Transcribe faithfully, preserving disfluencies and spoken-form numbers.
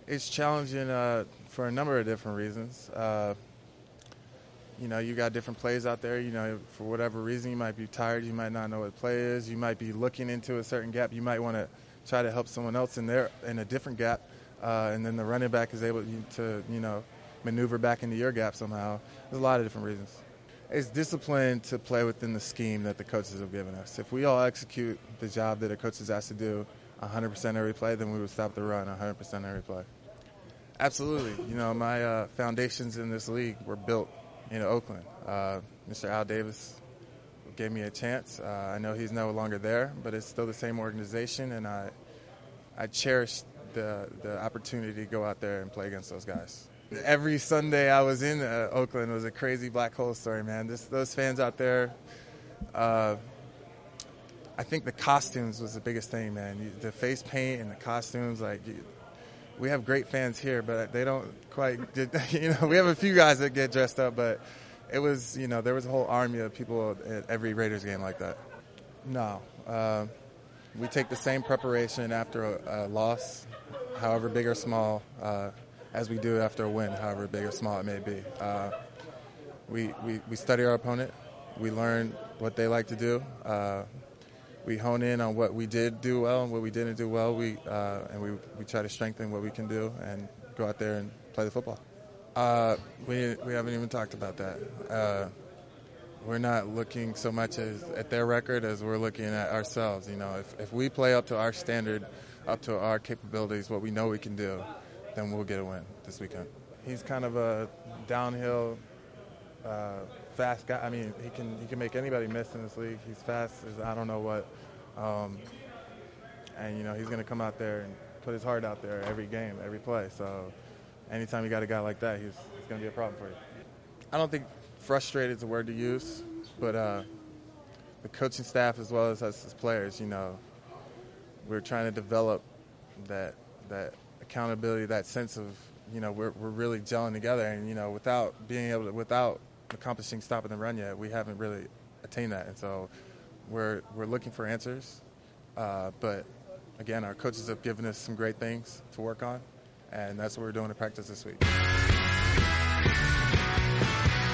It's challenging uh, for a number of different reasons. Uh, you know, you got different plays out there. You know, for whatever reason, you might be tired. You might not know what the play is. You might be looking into a certain gap. You might want to try to help someone else in there in a different gap, uh, and then the running back is able to, you know, maneuver back into your gap somehow. There's a lot of different reasons. It's discipline to play within the scheme that the coaches have given us. If we all execute the job that a coach is asked to do one hundred percent every play, then we would stop the run one hundred percent every play. Absolutely. You know, my uh, foundations in this league were built in Oakland. Uh, Mister Al Davis gave me a chance. Uh, I know he's no longer there, but it's still the same organization, and I I cherish the, the opportunity to go out there and play against those guys. Every Sunday I was in uh, Oakland was a crazy black hole story, man. This, those fans out there, uh, I think the costumes was the biggest thing, man. You, the face paint and the costumes, like, you, we have great fans here, but they don't quite get, you know, we have a few guys that get dressed up, but it was, you know, there was a whole army of people at every Raiders game like that. No. Uh, we take the same preparation after a, a loss, however big or small, uh, as we do after a win, however big or small it may be. Uh, we, we, we study our opponent. We learn what they like to do. Uh, we hone in on what we did do well and what we didn't do well. We uh, and we, we try to strengthen what we can do and go out there and play the football. Uh, we we haven't even talked about that. Uh, we're not looking so much as at their record as we're looking at ourselves. You know, if if we play up to our standard, up to our capabilities, what we know we can do, then we'll get a win this weekend. He's kind of a downhill, uh, fast guy. I mean, he can he can make anybody miss in this league. He's fast as I don't know what, um, and you know he's going to come out there and put his heart out there every game, every play. So anytime you got a guy like that, he's, he's going to be a problem for you. I don't think frustrated is a word to use, but uh, the coaching staff as well as us as players, you know, we're trying to develop that that accountability, that sense of, you know, we're we're really gelling together, and you know, without being able to, without accomplishing stopping the run yet, we haven't really attained that, and so we're we're looking for answers. Uh, but again, our coaches have given us some great things to work on, and that's what we're doing in practice this week.